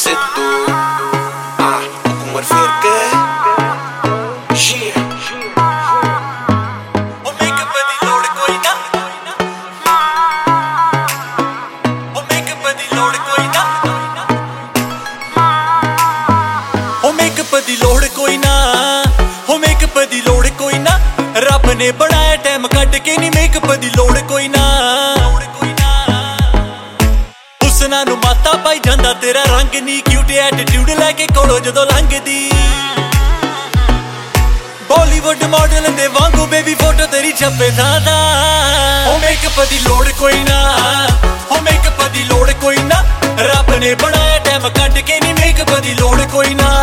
Situ Umar Firke ਉਹ makeup ਦੀ ਲੋੜ ਕੋਈ ਨਾ ਉਹ ਮੇਕਅਪ ਦੀ ਲੋੜ ਕੋਈ ਨਾ ਉਹ ਮੇਕਅਪ ਦੀ ਲੋੜ ਕੋਈ ਨਾ ਉਹ ਮੇਕਅਪ ਦੀ ਲੋੜ ਕੋਈ ਨਾ ਰੱਬ ਨੇ ਬਣਾਇਆ ਟਾਈਮ ਕੱਢ ਕੇ ਨੀ ਮੇਕਅਪ ਦੀ ਲੋੜ ਕੋਈ ਨਾ ਹੁਸਨਾਂ ਨੂੰ ਮਾਤਾ ਪਾਈ ਜਾਂਦਾ ਤੇਰਾ ਰੰਗ ਨੀ ਕਿਊਟ ਐਟੀਟਿਊਡ ਲੈ ਕੇ ਕੋਲੋਂ ਜਦੋਂ ਲੰਘਦੀ ਬਾਲੀਵੁੱਡ ਮਾਡਲ ਦੇ ਵਾਂਗੂ ਬੇਬੀ ਫੋਟੋ ਤੇਰੀ ਛੱਪੇ ਥਾਂ ਉਹ ਮੇਕਅਪ ਦੀ ਲੋੜ ਕੋਈ ਨਾ ਉਹ ਮੇਕਅਪ ਦੀ ਲੋੜ ਕੋਈ ਨਾ ਰੱਬ ਨੇ ਬਣਾਇਆ ਟਾਈਮ ਕੱਢ ਕੇ ਨੀ ਮੇਕਅਪ ਦੀ ਲੋੜ ਕੋਈ ਨਾ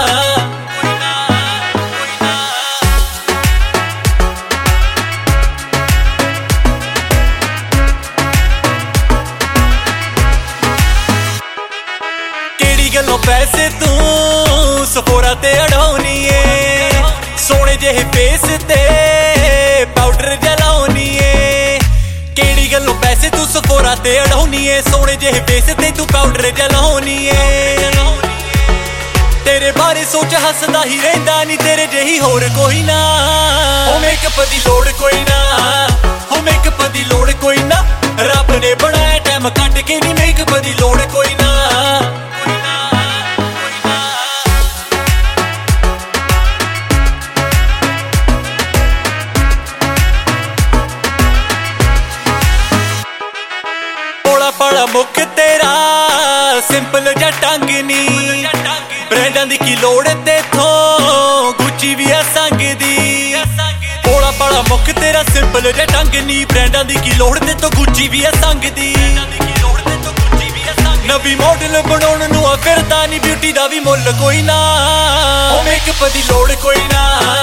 ਕਿਹੜੀ ਗੱਲੋਂ ਪੈਸੇ ਤੂੰ ਸਫੋਰਾ ਤੇ ਅੜਾਉਣੀ ਏ ਸੋਹਣੇ ਜਿਹੇ ਫੇਸ ਤੇ ਪਾਊਡਰ ਜਲਾਉਣੀ ਏ ਕਿਹੜੀ ਗੱਲੋਂ ਪੈਸੇ ਤੂੰ ਸਫੋਰਾ ਤੇ ਅੜਾਉਣੀ ਏ ਸੋਹਣੇ ਜਿਹੇ ਫੇਸ ਤੇ ਤੂੰ ਪਾਊਡਰ ਜਲਾਉਣੀ ਏ ਤੇਰੇ ਬਾਰੇ ਸੋਚ ਹੱਸਦਾ ਹੀ ਰਹਿੰਦਾ ਨੀ ਤੇਰੇ ਜਿਹੀ ਹੋਰ ਕੋਈ ਨਾ ਉਹ ਮੇਕਅਪ ਦੀ ਲੋੜ ਕੋਈ ਨਾ ਉਹ ਮੇਕਅਪ ਦੀ ਲੋੜ ਕੋਈ ਨਾ ਰੱਬ ਨੇ ਬਣਾਇਆ ਟਾਈਮ ਕੱਢ ਕੇ ਨੀ ਮੇਕਅਪ ਦੀ ਲੋੜ ਕੋਈ ਨਾ ਪਾਲਾ ਮੁੱਖ ਤੇਰਾ ਸਿੰਪਲ ਜਾਂ ਟੰਗ ਨੀ ਬ੍ਰਾਂਡਾਂ ਦੀ ਕੀ ਲੋੜ ਤੇਥੋਂ ਗੁੱਚੀ ਵੀ ਆ ਸੰਗ ਦੀ ਪੋਲਾ ਪਾਲਾ ਮੁੱਖ ਤੇਰਾ ਸਿੰਪਲ ਜਾਂ ਟੰਗ ਨੀ ਬ੍ਰਾਂਡਾਂ ਦੀ ਕੀ ਲੋੜ ਤੇਥੋਂ ਗੁੱਚੀ ਵੀ ਆ ਸੰਗ ਦੀ ਨਵੀਂ ਮਾਡਲ ਬਣਾਉਣ ਨੂੰ ਆ ਫਿਰਦਾ ਨੀ ਬਿਊਟੀ ਦਾ ਵੀ ਮੁੱਲ ਕੋਈ ਨਾ ਉਹ ਮੇਕਅਪ ਦੀ ਲੋੜ ਕੋਈ ਨਾ